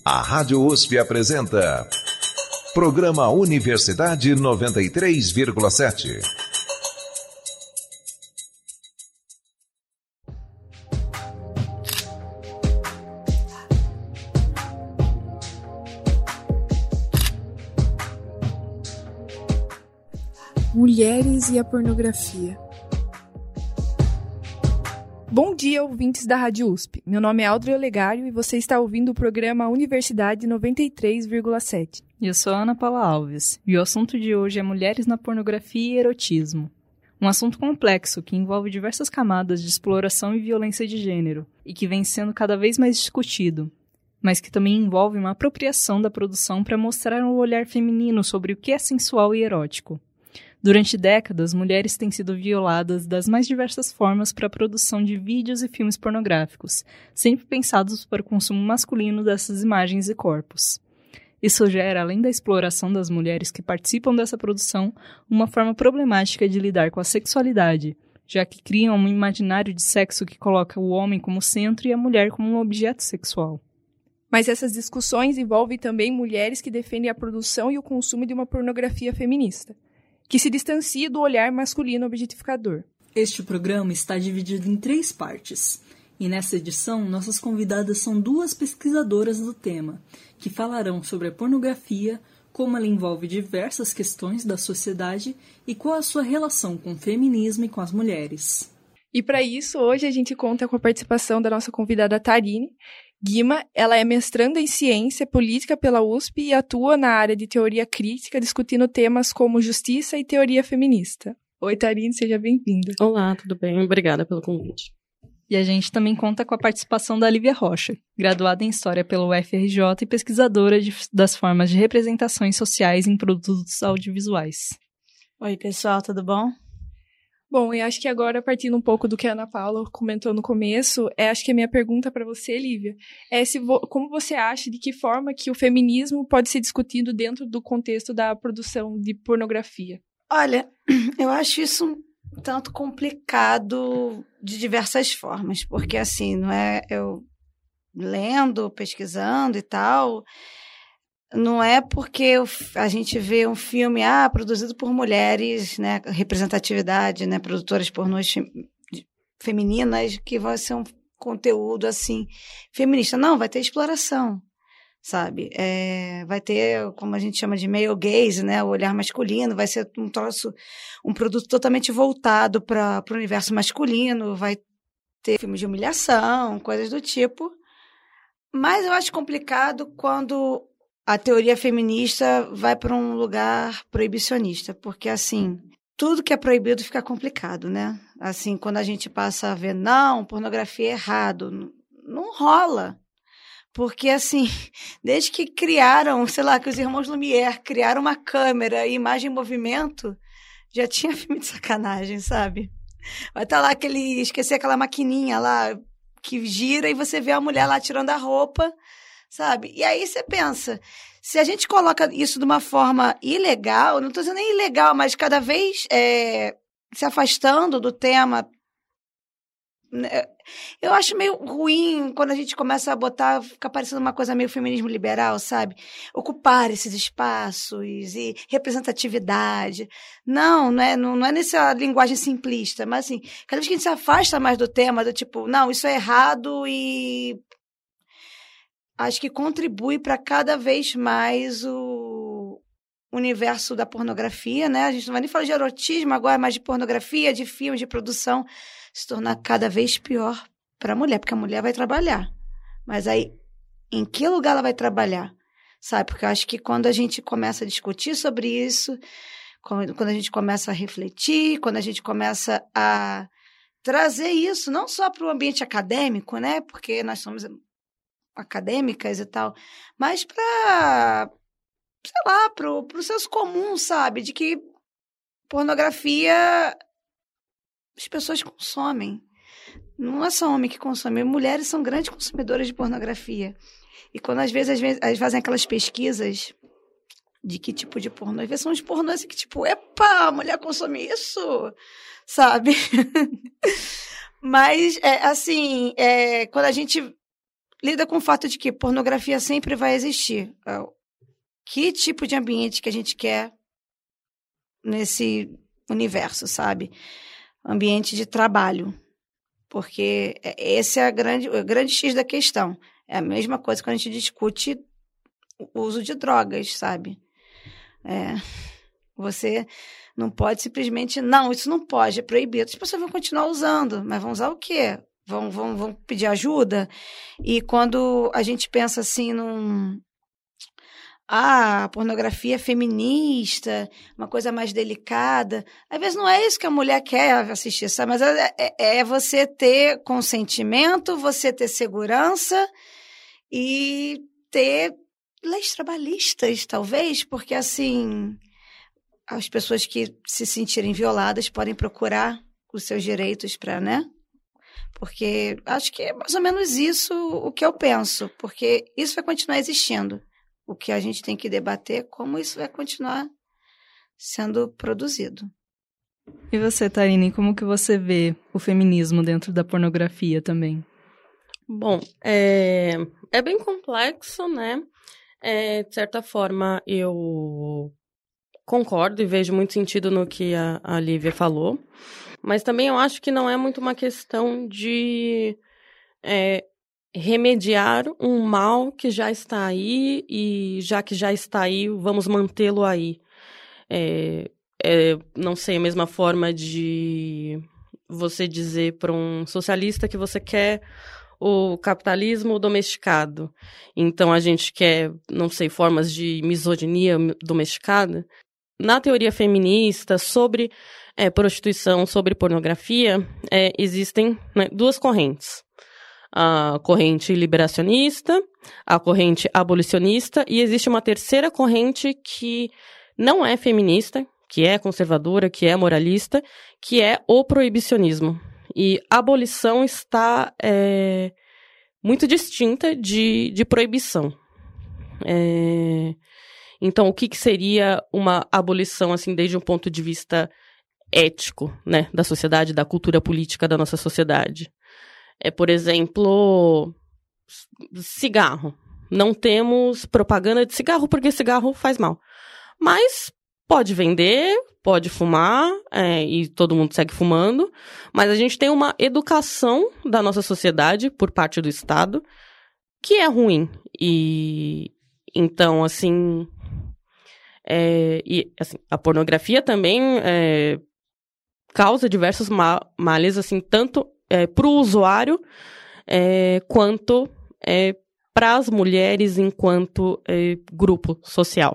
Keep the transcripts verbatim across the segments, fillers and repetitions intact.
A Rádio U S P apresenta Programa Universidade noventa e três vírgula sete. Mulheres e a pornografia. Bom dia, ouvintes da Rádio U S P. Meu nome é Audrey Olegário e você está ouvindo o programa Universidade noventa e três vírgula sete. E eu sou a Ana Paula Alves, e o assunto de hoje é mulheres na pornografia e erotismo. Um assunto complexo que envolve diversas camadas de exploração e violência de gênero, e que vem sendo cada vez mais discutido, mas que também envolve uma apropriação da produção para mostrar um olhar feminino sobre o que é sensual e erótico. Durante décadas, mulheres têm sido violadas das mais diversas formas para a produção de vídeos e filmes pornográficos, sempre pensados para o consumo masculino dessas imagens e corpos. Isso gera, além da exploração das mulheres que participam dessa produção, uma forma problemática de lidar com a sexualidade, já que criam um imaginário de sexo que coloca o homem como centro e a mulher como um objeto sexual. Mas essas discussões envolvem também mulheres que defendem a produção e o consumo de uma pornografia feminista, que se distancia do olhar masculino objetificador. Este programa está dividido em três partes, e nessa edição nossas convidadas são duas pesquisadoras do tema, que falarão sobre a pornografia, como ela envolve diversas questões da sociedade e qual a sua relação com o feminismo e com as mulheres. E para isso, hoje a gente conta com a participação da nossa convidada Tarine Guima. Ela é mestranda em Ciência Política pela U S P e atua na área de teoria crítica, discutindo temas como justiça e teoria feminista. Oi, Tarine, seja bem-vinda. Olá, tudo bem? Obrigada pelo convite. E a gente também conta com a participação da Lívia Rocha, graduada em História pelo U F R J e pesquisadora de, das formas de representações sociais em produtos audiovisuais. Oi, pessoal, tudo bom? Bom, eu acho que agora, partindo um pouco do que a Ana Paula comentou no começo, é, acho que a minha pergunta para você, Lívia, é se vo, como você acha, de que forma que o feminismo pode ser discutido dentro do contexto da produção de pornografia? Olha, eu acho isso um tanto complicado de diversas formas, porque assim, não é, eu lendo, pesquisando e tal, não é porque a gente vê um filme ah, produzido por mulheres, né, representatividade, né, produtoras pornôs femininas, que vai ser um conteúdo assim feminista. Não, vai ter exploração, sabe? É, vai ter, como a gente chama de male gaze, né, o olhar masculino, vai ser um troço, um produto totalmente voltado para o universo masculino, vai ter filmes de humilhação, coisas do tipo. Mas eu acho complicado quando a teoria feminista vai para um lugar proibicionista, porque, assim, tudo que é proibido fica complicado, né? Assim, quando a gente passa a ver, não, pornografia é errado, não, não rola. Porque, assim, desde que criaram, sei lá, que os irmãos Lumière criaram uma câmera e imagem em movimento, já tinha filme de sacanagem, sabe? Vai estar lá aquele, esqueci aquela maquininha lá que gira e você vê a mulher lá tirando a roupa, sabe? E aí você pensa, se a gente coloca isso de uma forma ilegal, não estou dizendo nem ilegal, mas cada vez é, se afastando do tema, eu acho meio ruim quando a gente começa a botar, fica parecendo uma coisa meio feminismo liberal, sabe? Ocupar esses espaços e representatividade. Não, não é, não, não é nessa linguagem simplista, mas assim, cada vez que a gente se afasta mais do tema, do tipo, não, isso é errado e acho que contribui para cada vez mais o universo da pornografia, né? A gente não vai nem falar de erotismo agora, mas de pornografia, de filmes, de produção, se tornar cada vez pior para a mulher, porque a mulher vai trabalhar. Mas aí, em que lugar ela vai trabalhar? Sabe? Porque eu acho que quando a gente começa a discutir sobre isso, quando a gente começa a refletir, quando a gente começa a trazer isso, não só para o ambiente acadêmico, né? Porque nós somos acadêmicas e tal, mas para, sei lá, para o senso comum, sabe? De que pornografia as pessoas consomem. Não é só homem que consome, mulheres são grandes consumidoras de pornografia. E quando às vezes, às vezes, às vezes fazem aquelas pesquisas de que tipo de pornô, às vezes são os pornôs assim que tipo, epa, a mulher consome isso, sabe? Mas, é, assim, é, quando a gente lida com o fato de que pornografia sempre vai existir. Que tipo de ambiente que a gente quer nesse universo, sabe? Ambiente de trabalho. Porque esse é a grande, o grande X da questão. É a mesma coisa quando a gente discute o uso de drogas, sabe? É, você não pode simplesmente... Não, isso não pode, é proibido. As pessoas vão continuar usando, mas vão usar o quê? Vão, vão, vão pedir ajuda? E quando a gente pensa assim num... Ah, a pornografia feminista, uma coisa mais delicada. Às vezes não é isso que a mulher quer assistir, sabe? Mas é, é, é você ter consentimento, você ter segurança e ter leis trabalhistas, talvez, porque assim, as pessoas que se sentirem violadas podem procurar os seus direitos para, né? Porque acho que é mais ou menos isso o que eu penso, porque isso vai continuar existindo. O que a gente tem que debater é como isso vai continuar sendo produzido. E você, Tarine, como que você vê o feminismo dentro da pornografia também? Bom, é, é bem complexo, né? É, de certa forma, eu concordo e vejo muito sentido no que a, a Lívia falou, mas também eu acho que não é muito uma questão de... É, remediar um mal que já está aí e já que já está aí, vamos mantê-lo aí. É, é, não sei, a mesma forma de você dizer para um socialista que você quer o capitalismo domesticado. Então, a gente quer, não sei, formas de misoginia domesticada. Na teoria feminista, sobre é, prostituição, sobre pornografia, é, existem, né, duas correntes. A corrente liberacionista, a corrente abolicionista, e existe uma terceira corrente que não é feminista, que é conservadora, que é moralista, que é o proibicionismo. E a abolição está é, muito distinta de, de proibição. É, então, o que, que seria uma abolição, assim, desde um ponto de vista ético, né, da sociedade, da cultura política da nossa sociedade? É, por exemplo, cigarro. Não temos propaganda de cigarro porque cigarro faz mal. Mas pode vender, pode fumar, é, e todo mundo segue fumando. Mas a gente tem uma educação da nossa sociedade por parte do Estado que é ruim. E então, assim, é, e, assim a pornografia também é, causa diversos ma- males, assim, tanto... É, para o usuário, é, quanto é, para as mulheres enquanto é, grupo social.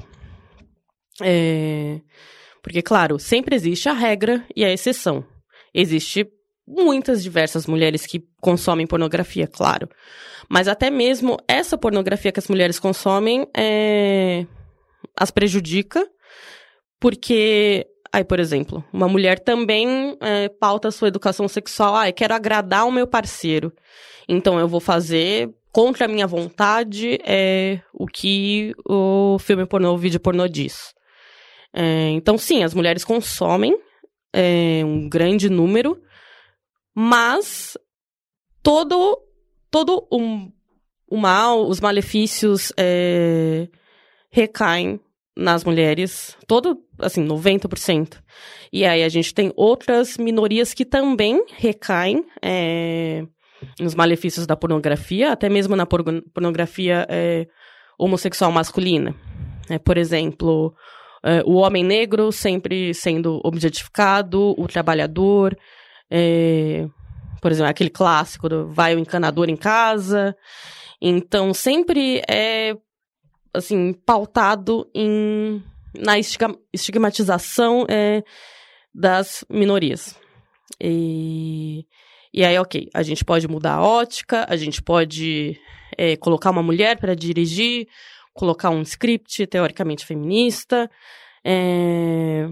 É, porque, claro, sempre existe a regra e a exceção. Existe muitas diversas mulheres que consomem pornografia, claro. Mas até mesmo essa pornografia que as mulheres consomem é, as prejudica, porque... Aí, por exemplo, uma mulher também é, pauta a sua educação sexual. Ah, eu quero agradar o meu parceiro. Então, eu vou fazer, contra a minha vontade, é, o que o filme pornô, o vídeo pornô diz. É, então, sim, as mulheres consomem é, um grande número, mas todo, todo um, o mal, os malefícios é, recaem nas mulheres, todo, assim, noventa por cento. E aí a gente tem outras minorias que também recaem é, nos malefícios da pornografia, até mesmo na por- pornografia é, homossexual masculina. É, por exemplo, é, o homem negro sempre sendo objetificado, o trabalhador, é, por exemplo, aquele clássico do vai o encanador em casa. Então, sempre é assim, pautado em, na estigmatização é, das minorias. E, e aí, ok, a gente pode mudar a ótica, a gente pode é, colocar uma mulher para dirigir, colocar um script teoricamente feminista, é,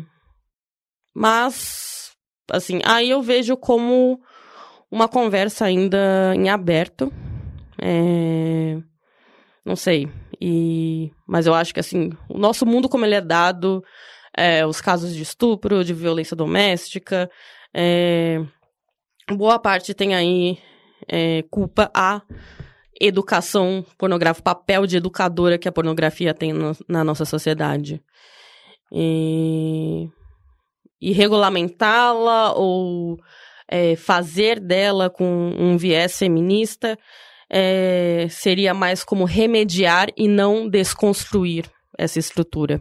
mas, assim, aí eu vejo como uma conversa ainda em aberto, é, não sei, e, mas eu acho que, assim, o nosso mundo como ele é dado, é, os casos de estupro, de violência doméstica, é, boa parte tem aí é, culpa a educação pornográfica, o papel de educadora que a pornografia tem no, na nossa sociedade. E, e regulamentá-la ou é, fazer dela com um viés feminista é, seria mais como remediar e não desconstruir essa estrutura.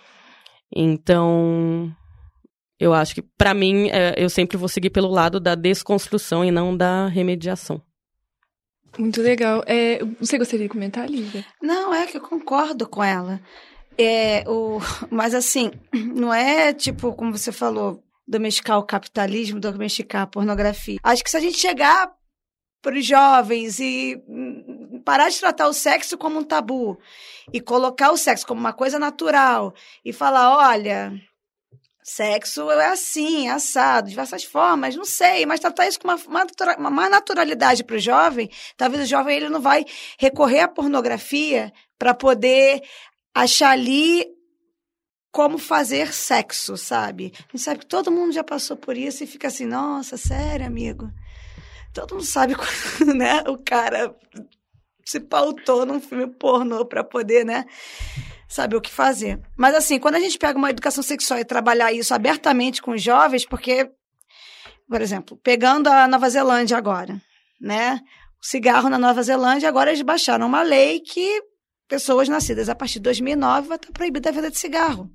Então, eu acho que, para mim, é, eu sempre vou seguir pelo lado da desconstrução e não da remediação. Muito legal. É, você gostaria de comentar, Lívia? Não, é que eu concordo com ela. É, o, mas assim, não é tipo, como você falou, domesticar o capitalismo, domesticar a pornografia. Acho que se a gente chegar para os jovens e parar de tratar o sexo como um tabu e colocar o sexo como uma coisa natural e falar, olha, sexo é assim, é assado, de diversas formas, não sei, mas tratar isso com uma, uma, uma naturalidade para o jovem, talvez o jovem ele não vai recorrer à pornografia para poder achar ali como fazer sexo, sabe? A gente sabe que todo mundo já passou por isso e fica assim, nossa, sério, amigo? Todo mundo sabe, né? O cara se pautou num filme pornô para poder, né? Saber o que fazer. Mas assim, quando a gente pega uma educação sexual e trabalhar isso abertamente com os jovens, porque, por exemplo, pegando a Nova Zelândia agora, né? O cigarro na Nova Zelândia, agora eles baixaram uma lei que pessoas nascidas a partir de dois mil e nove vai estar proibida a venda de cigarro.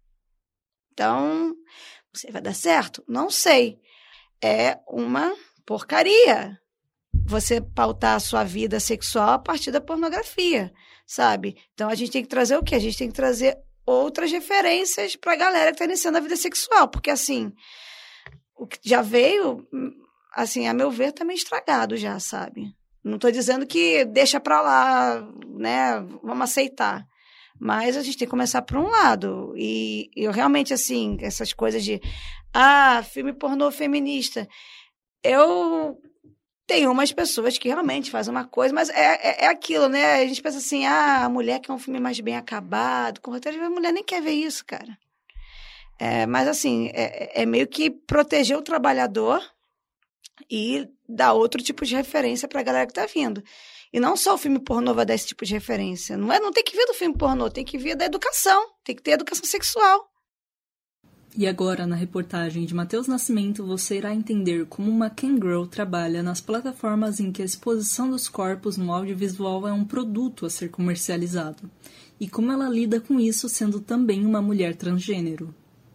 Então, você vai dar certo? Não sei. É uma porcaria você pautar a sua vida sexual a partir da pornografia, sabe? Então, a gente tem que trazer o quê? A gente tem que trazer outras referências para a galera que está iniciando a vida sexual, porque, assim, o que já veio, assim, a meu ver, tá meio estragado já, sabe? Não estou dizendo que deixa para lá, né? Vamos aceitar. Mas a gente tem que começar por um lado. E eu realmente, assim, essas coisas de... Ah, filme pornô feminista. Eu tenho umas pessoas que realmente fazem uma coisa, mas é, é, é aquilo, né? A gente pensa assim, ah, a mulher quer um filme mais bem acabado, com roteiro, a mulher nem quer ver isso, cara. É, mas, assim, é, é meio que proteger o trabalhador e dar outro tipo de referência para a galera que tá vindo. E não só o filme pornô vai dar esse tipo de referência. Não, é, não tem que vir do filme pornô, tem que vir da educação. Tem que ter educação sexual. E agora, na reportagem de Matheus Nascimento, você irá entender como uma Kangirl trabalha nas plataformas em que a exposição dos corpos no audiovisual é um produto a ser comercializado. E como ela lida com isso sendo também uma mulher transgênero.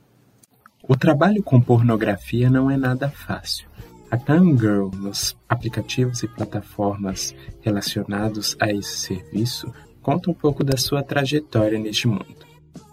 O trabalho com pornografia não é nada fácil. A Kangirl, nos aplicativos e plataformas relacionados a esse serviço, conta um pouco da sua trajetória neste mundo.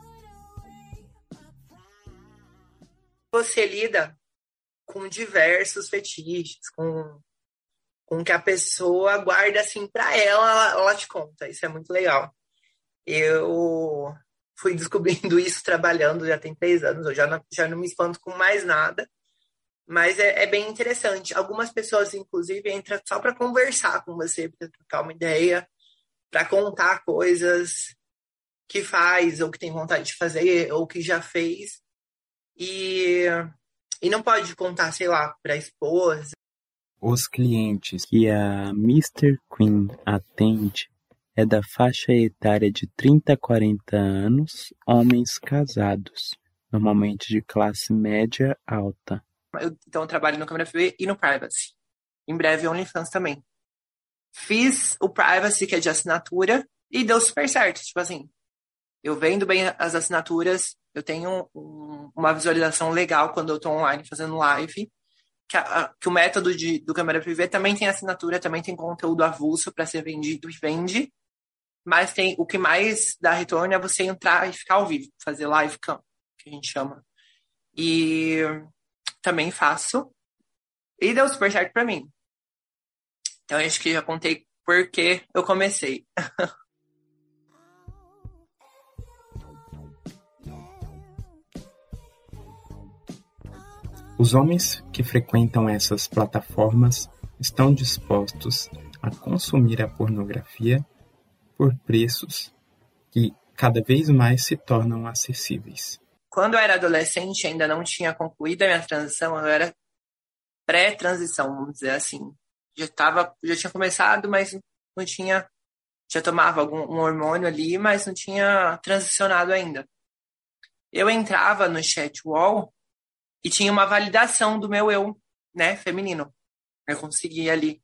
Você lida com diversos fetiches, com, com que a pessoa guarda assim para ela, ela, ela te conta. Isso é muito legal. Eu fui descobrindo isso trabalhando, já tem três anos, eu já não, já não me espanto com mais nada. Mas é, é bem interessante. Algumas pessoas, inclusive, entram só para conversar com você, para trocar uma ideia, para contar coisas que faz, ou que tem vontade de fazer, ou que já fez. E, e não pode contar, sei lá, para a esposa. Os clientes que a mister Queen atende é da faixa etária de trinta a quarenta anos, homens casados, normalmente de classe média alta. Eu, então, eu trabalho no Câmera F B e no Privacy. Em breve, OnlyFans também. Fiz o Privacy, que é de assinatura, e deu super certo. Tipo assim, eu vendo bem as assinaturas, eu tenho um, uma visualização legal quando eu tô online fazendo live. Que, a, que o método de, do Câmera F B também tem assinatura, também tem conteúdo avulso para ser vendido e vende. Mas tem, o que mais dá retorno é você entrar e ficar ao vivo, fazer live cam, que a gente chama. E... também faço. E deu super certo pra mim. Então, acho que já contei por que eu comecei. Os homens que frequentam essas plataformas estão dispostos a consumir a pornografia por preços que cada vez mais se tornam acessíveis. Quando eu era adolescente, ainda não tinha concluído a minha transição, eu era pré-transição, vamos dizer assim. Já, tava, já tinha começado, mas não não tinha, já tomava algum um hormônio ali, mas não tinha transicionado ainda. Eu entrava no chat wall e tinha uma validação do meu eu, né, feminino. Eu conseguia ali,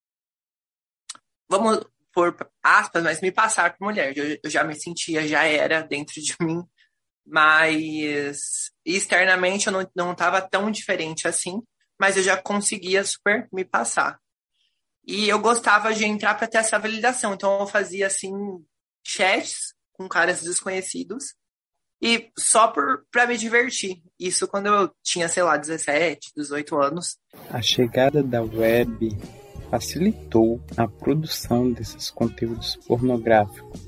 vamos por aspas, mas me passar por mulher. Eu, eu já me sentia, já era dentro de mim, mas externamente eu não, não tava tão diferente assim, mas eu já conseguia super me passar. E eu gostava de entrar para ter essa validação, então eu fazia, assim, chats com caras desconhecidos, e só para me divertir. Isso quando eu tinha, sei lá, dezessete, dezoito anos. A chegada da web facilitou a produção desses conteúdos pornográficos.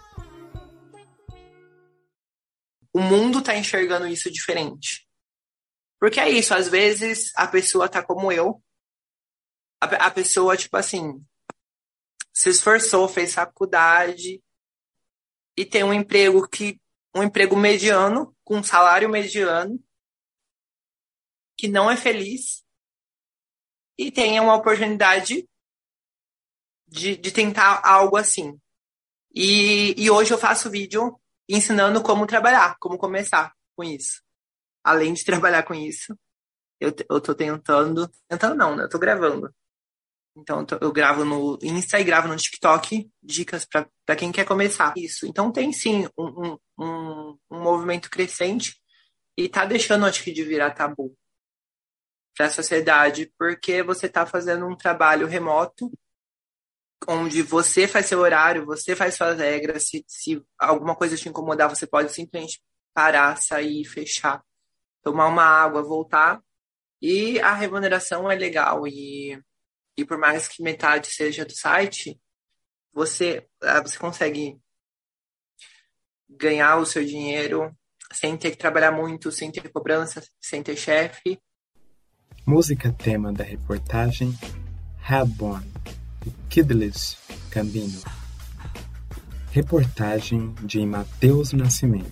O mundo tá enxergando isso diferente. Porque é isso, às vezes a pessoa tá como eu. A, a pessoa, tipo assim, se esforçou, fez faculdade e tem um emprego que um emprego mediano, com um salário mediano, que não é feliz, e tem uma oportunidade de, de tentar algo assim. E, e hoje eu faço vídeo ensinando como trabalhar, como começar com isso. Além de trabalhar com isso, eu, eu tô tentando... Tentando não, né? Eu tô gravando. Então, eu, tô, eu gravo no Insta e gravo no TikTok dicas para quem quer começar isso. Então, tem sim um, um, um, um movimento crescente e tá deixando, acho que, de virar tabu para a sociedade, porque você tá fazendo um trabalho remoto onde você faz seu horário, você faz suas regras. Se, se alguma coisa te incomodar, você pode simplesmente parar, sair, fechar, tomar uma água, voltar. E a remuneração é legal. E, e por mais que metade seja do site, você, você consegue ganhar o seu dinheiro sem ter que trabalhar muito, sem ter cobrança, sem ter chefe. Música tema da reportagem Hellborn, de Kidless Gambino. Reportagem de Matheus Nascimento.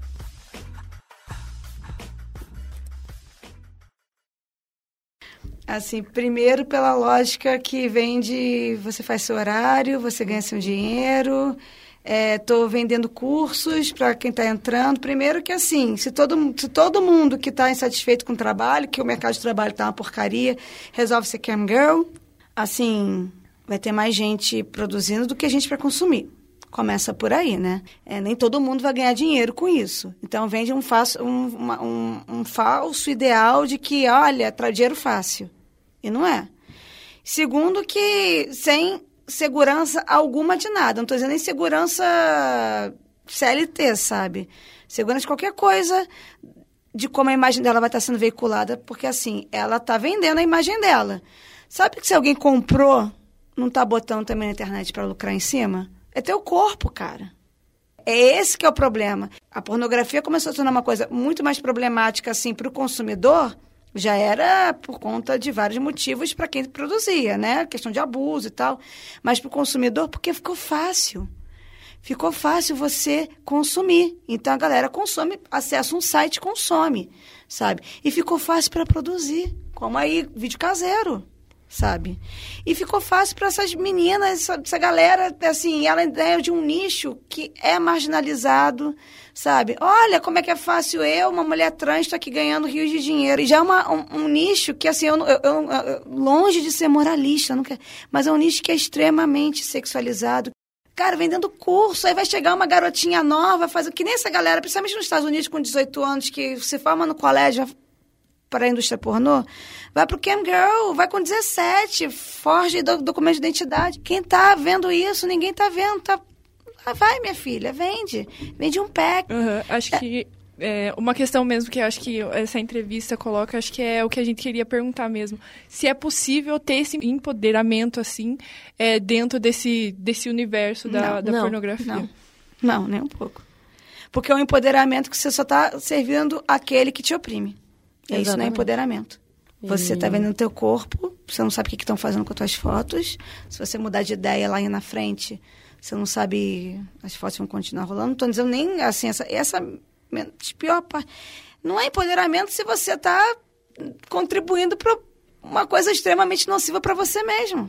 Assim, primeiro pela lógica que vem de você faz seu horário, você ganha seu dinheiro, estou é, vendendo cursos para quem está entrando. Primeiro que assim, se todo, se todo mundo que está insatisfeito com o trabalho, que o mercado de trabalho está uma porcaria, resolve ser cam girl, assim, vai ter mais gente produzindo do que gente para consumir. Começa por aí, né? É, nem todo mundo vai ganhar dinheiro com isso. Então, vende um, falso, um, uma, um, um falso ideal de que, olha, traz dinheiro fácil. E não é. Segundo que, sem segurança alguma de nada. Não estou dizendo nem segurança C L T, sabe? Segurança de qualquer coisa, de como a imagem dela vai estar sendo veiculada. Porque, assim, ela está vendendo a imagem dela. Sabe que se alguém comprou, não está botando também na internet para lucrar em cima? É teu corpo, cara. É esse que é o problema. A pornografia começou a se tornar uma coisa muito mais problemática, assim, para o consumidor. Já era por conta de vários motivos para quem produzia, né? Questão de abuso e tal. Mas para o consumidor, porque ficou fácil. Ficou fácil você consumir. Então, a galera consome, acessa um site, consome, sabe? E ficou fácil para produzir, como aí, vídeo caseiro. Sabe? E ficou fácil para essas meninas, essa, essa galera, assim, ela é de um nicho que é marginalizado, sabe? Olha como é que é fácil eu, uma mulher trans, estar aqui ganhando rios de dinheiro. E já é uma, um, um nicho que, assim, eu, eu, eu, eu, longe de ser moralista, não quer, mas é um nicho que é extremamente sexualizado. Cara, vendendo curso, aí vai chegar uma garotinha nova, faz o que nem essa galera, principalmente nos Estados Unidos, com dezoito anos, que se forma no colégio para a indústria pornô, vai pro cam girl, vai com dezessete, forge do, documento de identidade. Quem tá vendo isso, ninguém tá vendo, tá... Ah, vai, minha filha, vende. Vende um pack. Uhum, acho é. que é, uma questão mesmo que eu acho que essa entrevista coloca, acho que é o que a gente queria perguntar mesmo. Se é possível ter esse empoderamento, assim, é, dentro desse, desse universo da, não, da não, pornografia. Não. não, nem um pouco. Porque é um empoderamento que você só tá servindo aquele que te oprime. É isso, não é empoderamento. Você está vendendo o teu corpo, você não sabe o que estão fazendo com as tuas fotos. Se você mudar de ideia lá na frente, você não sabe, as fotos vão continuar rolando. Não estou dizendo nem assim, essa, essa pior parte. Não é empoderamento se você está contribuindo para uma coisa extremamente nociva para você mesmo.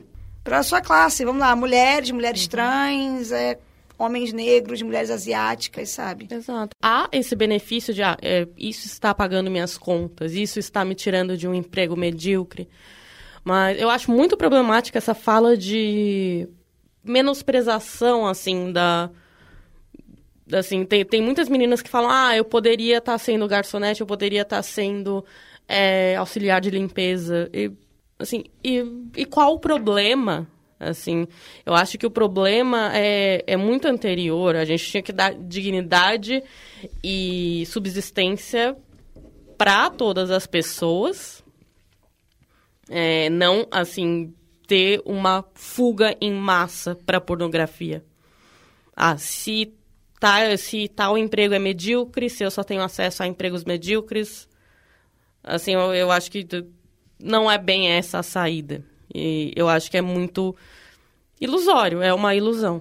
para a sua classe. Vamos lá, mulheres, mulheres uhum. trans, é, homens negros, mulheres asiáticas, sabe? Exato. Há esse benefício de, ah, é, isso está pagando minhas contas, isso está me tirando de um emprego medíocre. Mas eu acho muito problemática essa fala de menosprezação, assim, da... Assim, tem, tem muitas meninas que falam, ah, eu poderia estar sendo garçonete, eu poderia estar sendo é, auxiliar de limpeza. E, assim, e, e qual o problema? Assim, eu acho que o problema é, é muito anterior. A gente tinha que dar dignidade e subsistência para todas as pessoas. É, não, assim, ter uma fuga em massa para pornografia. Ah, se... Tá, se tal emprego é medíocre, se eu só tenho acesso a empregos medíocres, assim, eu, eu acho que não é bem essa a saída. E eu acho que é muito ilusório, é uma ilusão.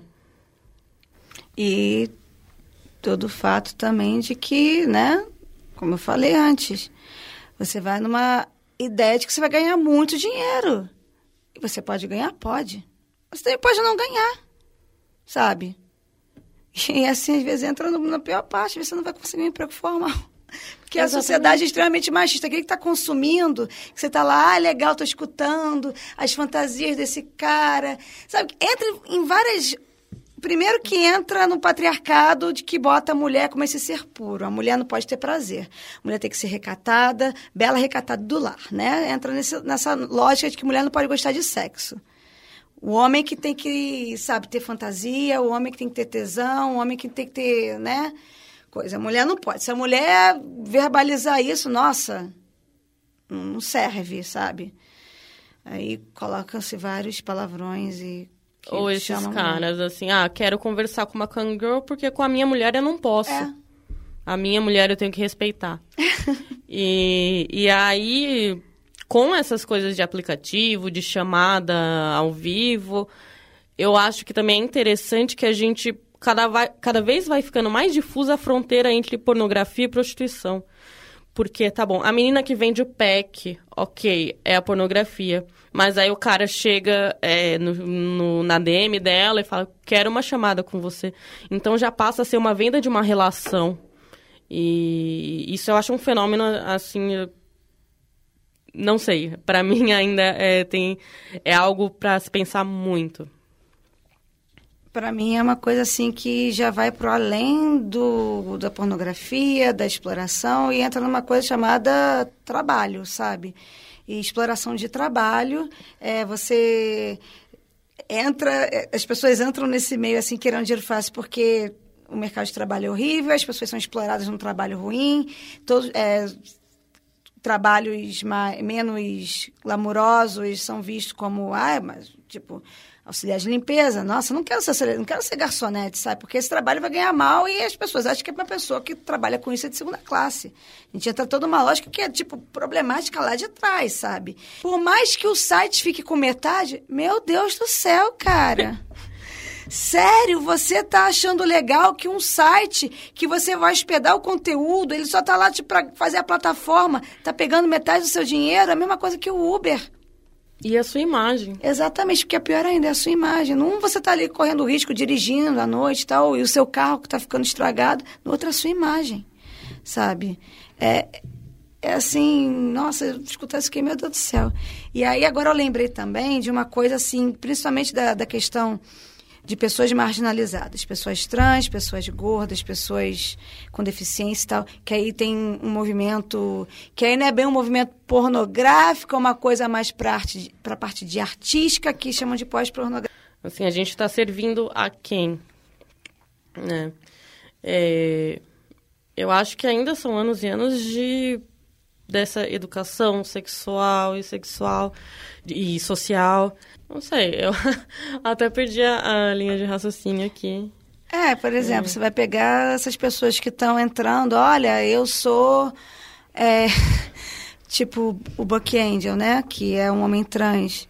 E todo o fato também de que, né, como eu falei antes, você vai numa ideia de que você vai ganhar muito dinheiro. E você pode ganhar? Pode. Você também pode não ganhar, sabe? E assim, às vezes, entra na pior parte, você não vai conseguir um emprego formal. Porque Exatamente. A sociedade é extremamente machista. Aquele que está consumindo, que você está lá, ah, legal, estou escutando as fantasias desse cara. Sabe, entra em várias... Primeiro que entra no patriarcado de que bota a mulher como esse ser puro. A mulher não pode ter prazer. A mulher tem que ser recatada, bela recatada do lar, né? Entra nesse, nessa lógica de que a mulher não pode gostar de sexo. O homem que tem que, sabe, ter fantasia, o homem que tem que ter tesão, o homem que tem que ter, né, coisa. A mulher não pode. Se a mulher verbalizar isso, nossa, não serve, sabe? Aí colocam-se vários palavrões e... Ou esses caras, assim, ah, quero conversar com uma cangirl porque com a minha mulher eu não posso. É. A minha mulher eu tenho que respeitar. e, e aí... Com essas coisas de aplicativo, de chamada ao vivo, eu acho que também é interessante que a gente cada, vai, cada vez vai ficando mais difusa a fronteira entre pornografia e prostituição. Porque, tá bom, a menina que vende o pack, ok, é a pornografia. Mas aí o cara chega é, no, no, na D M dela e fala, quero uma chamada com você. Então já passa a ser uma venda de uma relação. E isso eu acho um fenômeno, assim... Não sei, para mim ainda é, tem, é algo para se pensar muito. Para mim é uma coisa assim que já vai para além do, da pornografia, da exploração e entra numa coisa chamada trabalho, sabe? E exploração de trabalho, é, você entra, as pessoas entram nesse meio assim querendo dinheiro fácil porque o mercado de trabalho é horrível, as pessoas são exploradas num trabalho ruim, todos... É, trabalhos mais, menos glamurosos são vistos como, ah, mas, tipo, auxiliar de limpeza. Nossa, não quero ser, não quero ser garçonete, sabe? Porque esse trabalho vai ganhar mal e as pessoas acham que é uma pessoa que trabalha com isso é de segunda classe. A gente entra toda uma lógica que é, tipo, problemática lá de trás, sabe? Por mais que o site fique com metade, meu Deus do céu, cara... Sério, você tá achando legal que um site que você vai hospedar o conteúdo, ele só tá lá tipo, pra fazer a plataforma, tá pegando metade do seu dinheiro, a mesma coisa que o Uber. E a sua imagem. Exatamente, porque é pior ainda, é a sua imagem. Num você tá ali correndo risco, dirigindo à noite e tal, e o seu carro que tá ficando estragado, no outro é a sua imagem, sabe? É... É assim, nossa, eu escutar isso aqui, meu Deus do céu. E aí agora eu lembrei também de uma coisa assim, principalmente da, da questão... de pessoas marginalizadas, pessoas trans, pessoas gordas, pessoas com deficiência e tal, que aí tem um movimento, que aí não é bem um movimento pornográfico, é uma coisa mais para a parte de artística, que chamam de pós-pornográfico. Assim, a gente está servindo a quem? Né? É, eu acho que ainda são anos e anos de, dessa educação sexual e sexual e social... Não sei, eu até perdi a, a linha de raciocínio aqui. É, por exemplo, é. Você vai pegar essas pessoas que estão entrando, olha, eu sou, é, tipo, o Buck Angel, né, que é um homem trans.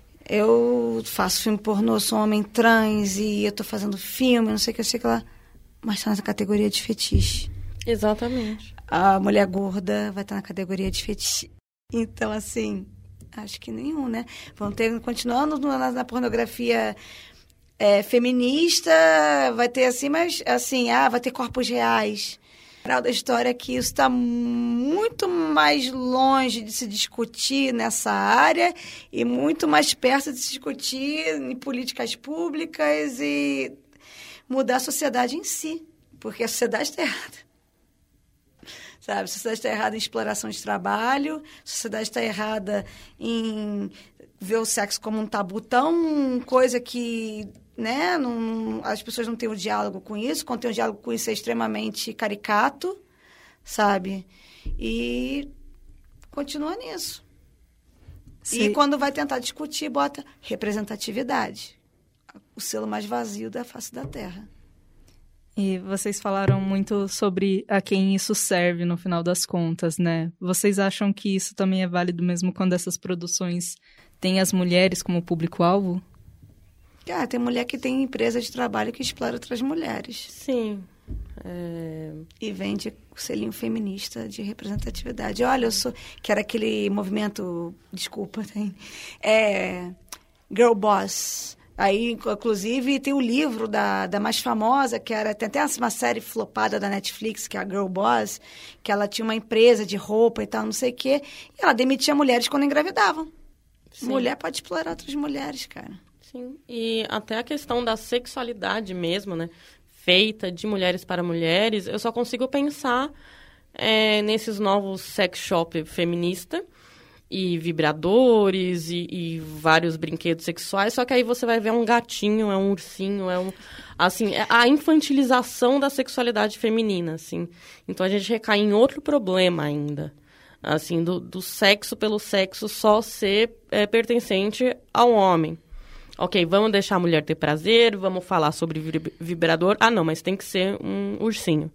Eu faço filme pornô, sou um homem trans e eu tô fazendo filme, não sei o que, eu sei que lá, mas tá na categoria de fetiche. Exatamente. A mulher gorda vai estar na categoria de fetiche. Então, assim... Acho que nenhum, né? Vão ter, continuando na, na pornografia é, feminista, vai ter assim, mas assim, ah, vai ter corpos reais. A moral da história é que isso está muito mais longe de se discutir nessa área e muito mais perto de se discutir em políticas públicas e mudar a sociedade em si, porque a sociedade está errada. Sabe? A sociedade está errada em exploração de trabalho, a sociedade está errada em ver o sexo como um tabu tão coisa que, né, não, as pessoas não têm o diálogo com isso, quando tem o diálogo com isso é extremamente caricato, sabe? E continua nisso. Sim. E quando vai tentar discutir, bota representatividade, o selo mais vazio da face da Terra. E vocês falaram muito sobre a quem isso serve no final das contas, né? Vocês acham que isso também é válido mesmo quando essas produções têm as mulheres como público-alvo? Ah, tem mulher que tem empresa de trabalho que explora outras mulheres. Sim. É... E vende o selinho feminista de representatividade. Olha, eu sou... Que era aquele movimento... Desculpa, tem... É... Girl Boss... Aí, inclusive, tem o livro da, da mais famosa, que era... Tem até uma série flopada da Netflix, que é a Girl Boss, que ela tinha uma empresa de roupa e tal, não sei o quê. E ela demitia mulheres quando engravidavam. Sim. Mulher pode explorar outras mulheres, cara. Sim, e até a questão da sexualidade mesmo, né? Feita de mulheres para mulheres, eu só consigo pensar é, nesses novos sex shop feminista e vibradores e, e vários brinquedos sexuais, só que aí você vai ver um gatinho, é um ursinho, é um... Assim, é a infantilização da sexualidade feminina, assim. Então, a gente recai em outro problema ainda, assim, do, do sexo pelo sexo só ser é, pertencente ao homem. Ok, vamos deixar a mulher ter prazer, vamos falar sobre vibrador. Ah, não, mas tem que ser um ursinho.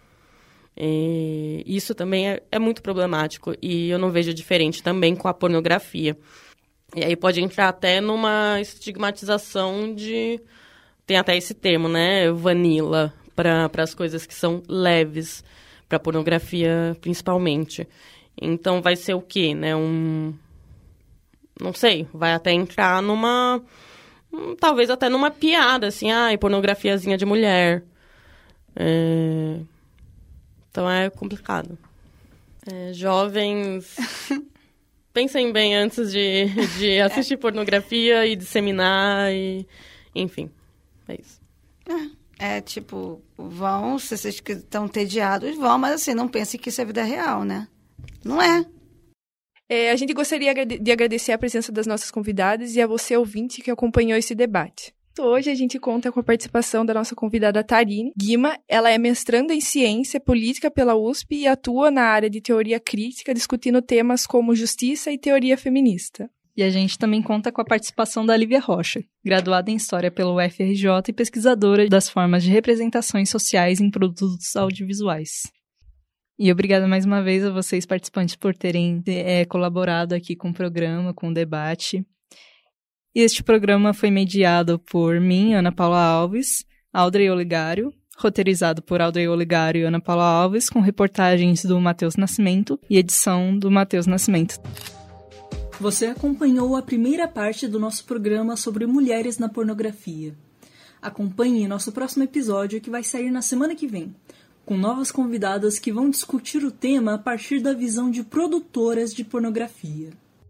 E isso também é, é muito problemático e eu não vejo diferente também com a pornografia. E aí pode entrar até numa estigmatização de... Tem até esse termo, né? Vanilla, para as coisas que são leves, para pornografia principalmente. Então vai ser o quê, né? Um... Não sei, vai até entrar numa... Talvez até numa piada, assim, ai, pornografiazinha de mulher. É... Então é complicado. É, jovens, pensem bem antes de, de assistir pornografia e disseminar, e, enfim, é isso. É, é tipo, vão, se vocês estão entediados, vão, mas assim, não pensem que isso é vida real, né? Não é. É, a gente gostaria de agradecer a presença das nossas convidadas e a você, ouvinte, que acompanhou esse debate. Hoje a gente conta com a participação da nossa convidada Tarine Guima. Ela é mestranda em Ciência Política pela U S P e atua na área de teoria crítica, discutindo temas como justiça e teoria feminista. E a gente também conta com a participação da Lívia Rocha, graduada em História pela U F R J e pesquisadora das formas de representações sociais em produtos audiovisuais. E obrigada mais uma vez a vocês, participantes, por terem é, colaborado aqui com o programa, com o debate. Este programa foi mediado por mim, Ana Paula Alves, Audrey Oligário, roteirizado por Audrey Oligário e Ana Paula Alves, com reportagens do Matheus Nascimento e edição do Matheus Nascimento. Você acompanhou a primeira parte do nosso programa sobre mulheres na pornografia. Acompanhe nosso próximo episódio, que vai sair na semana que vem, com novas convidadas que vão discutir o tema a partir da visão de produtoras de pornografia.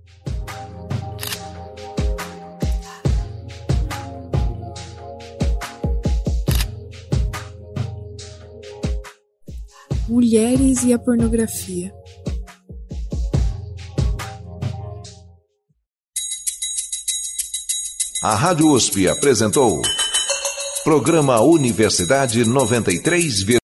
Mulheres e a pornografia. A Rádio U S P apresentou Programa Universidade noventa e três,